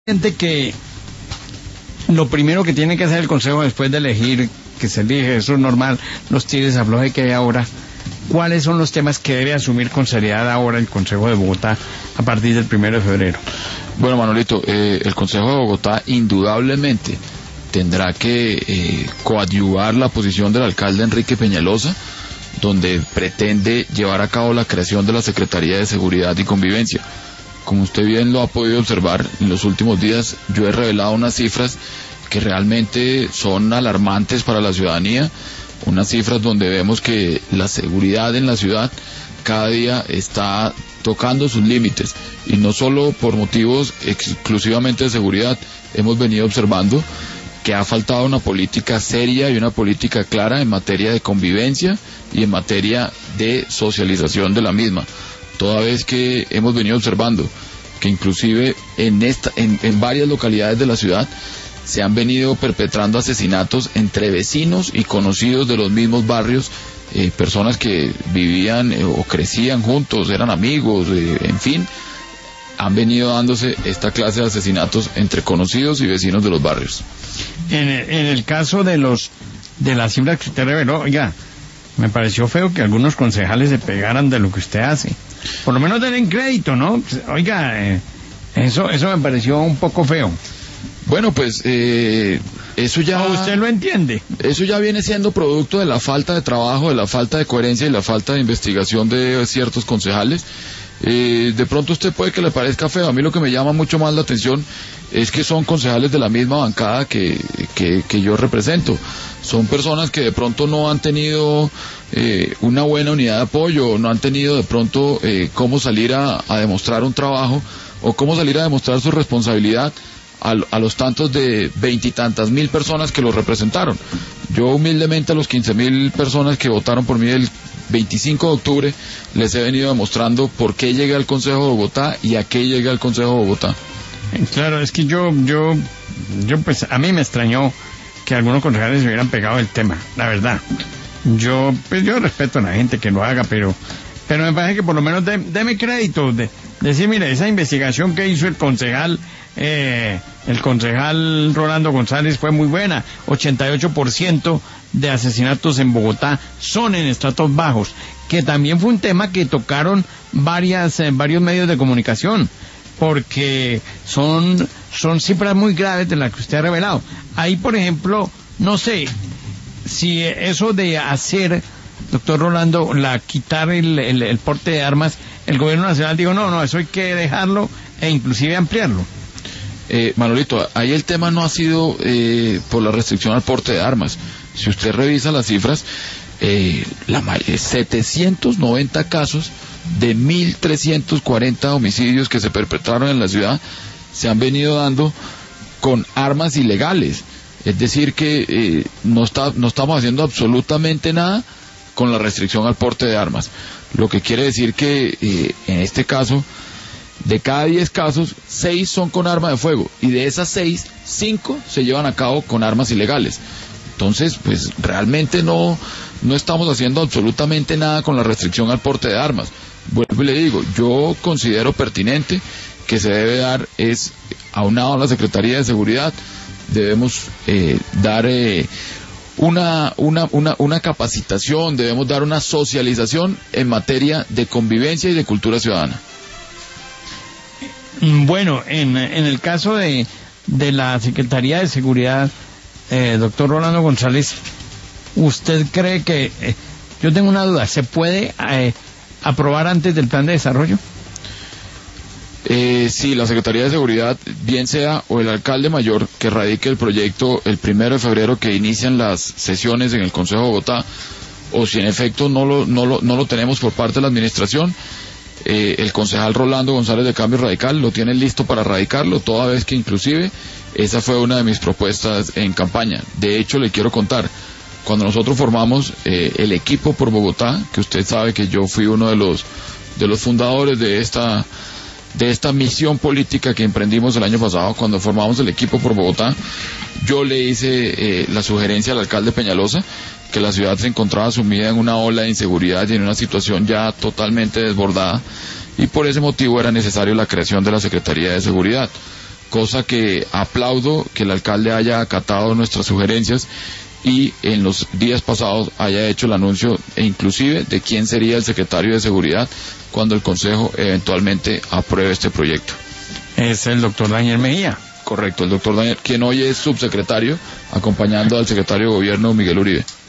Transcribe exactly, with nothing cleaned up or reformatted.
Gente que lo primero que tiene que hacer el Consejo después de elegir, que se elige, eso es normal, los tires afloje que hay ahora, ¿cuáles son los temas que debe asumir con seriedad ahora el Consejo de Bogotá a partir del primero de febrero? Bueno, Manolito, eh, el Consejo de Bogotá indudablemente tendrá que eh, coadyuvar la posición del alcalde Enrique Peñalosa, donde pretende llevar a cabo la creación de la Secretaría de Seguridad y Convivencia. Como usted bien lo ha podido observar, en los últimos días yo he revelado unas cifras que realmente son alarmantes para la ciudadanía, unas cifras donde vemos que la seguridad en la ciudad cada día está tocando sus límites, y no solo por motivos exclusivamente de seguridad. Hemos venido observando que ha faltado una política seria y una política clara en materia de convivencia y en materia de socialización de la misma, toda vez que hemos venido observando que inclusive en esta en, en varias localidades de la ciudad se han venido perpetrando asesinatos entre vecinos y conocidos de los mismos barrios, eh, personas que vivían eh, o crecían juntos, eran amigos, eh, en fin, han venido dándose esta clase de asesinatos entre conocidos y vecinos de los barrios. En el, en el caso de los de las cifras que usted reveló, oiga, me pareció feo que algunos concejales se pegaran de lo que usted hace. Por lo menos den crédito, ¿no? Oiga, eh, eso eso me pareció un poco feo. Bueno, pues eh, eso ya... ¿O usted lo entiende? Eso ya viene siendo producto de la falta de trabajo, de la falta de coherencia y la falta de investigación de ciertos concejales. Eh, de pronto usted puede que le parezca feo. A mí lo que me llama mucho más la atención es que son concejales de la misma bancada que, que, que yo represento. Son personas que de pronto no han tenido eh, una buena unidad de apoyo, no han tenido de pronto eh, cómo salir a, a demostrar un trabajo o cómo salir a demostrar su responsabilidad a, a los tantos de veintitantas mil personas que los representaron. Yo humildemente a los quince mil personas que votaron por mí el veinticinco de octubre les he venido demostrando por qué llegué al Consejo de Bogotá y a qué llegué al Consejo de Bogotá. Claro, es que yo, yo, yo pues a mí me extrañó que algunos concejales se hubieran pegado el tema, la verdad. Yo, pues yo respeto a la gente que lo haga, pero, pero me parece que por lo menos de, deme crédito, de, decir, mire, esa investigación que hizo el concejal, eh, el concejal Rolando González fue muy buena. ochenta y ocho por ciento de asesinatos en Bogotá son en estratos bajos, que también fue un tema que tocaron varias, eh, varios medios de comunicación, porque son, son cifras muy graves de las que usted ha revelado. Ahí, por ejemplo, no sé si eso de hacer, doctor Rolando, la quitar el, el, el porte de armas, el gobierno nacional dijo, no, no, eso hay que dejarlo e inclusive ampliarlo. Eh, Manolito, ahí el tema no ha sido eh, por la restricción al porte de armas. Si usted revisa las cifras, eh, la, setecientos noventa casos de mil trescientos cuarenta homicidios que se perpetraron en la ciudad se han venido dando con armas ilegales. Es decir que eh, no, está, no estamos haciendo absolutamente nada con la restricción al porte de armas. Lo que quiere decir que eh, en este caso, de cada diez casos, seis son con arma de fuego, y de esas seis, cinco se llevan a cabo con armas ilegales. Entonces, pues realmente no, no estamos haciendo absolutamente nada con la restricción al porte de armas. Vuelvo y le digo, yo considero pertinente que se debe dar, es aunado a la Secretaría de Seguridad, debemos eh, dar eh, una, una, una, una capacitación, debemos dar una socialización en materia de convivencia y de cultura ciudadana. Bueno, en, en el caso de, de la Secretaría de Seguridad, eh, doctor Rolando González, ¿usted cree que, eh, yo tengo una duda, ¿se puede eh, aprobar antes del plan de desarrollo? Eh, sí, la Secretaría de Seguridad, bien sea o el alcalde mayor que radique el proyecto el primero de febrero que inician las sesiones en el Consejo de Bogotá, o si en efecto no lo, no lo, no lo tenemos por parte de la administración, eh, el concejal Rolando González de Cambio Radical lo tiene listo para radicarlo, toda vez que inclusive esa fue una de mis propuestas en campaña. De hecho, le quiero contar, cuando nosotros formamos eh, el equipo por Bogotá, que usted sabe que yo fui uno de los de los fundadores de esta de esta misión política que emprendimos el año pasado, cuando formamos el equipo por Bogotá, yo le hice eh, la sugerencia al alcalde Peñalosa que la ciudad se encontraba sumida en una ola de inseguridad y en una situación ya totalmente desbordada, y por ese motivo era necesario la creación de la Secretaría de Seguridad. cosa que aplaudo que el alcalde haya acatado nuestras sugerencias y en los días pasados haya hecho el anuncio e inclusive de quién sería el secretario de Seguridad cuando el Consejo eventualmente apruebe este proyecto. Es el doctor Daniel Mejía. Correcto, el doctor Daniel, quien hoy es subsecretario, acompañando al secretario de Gobierno Miguel Uribe.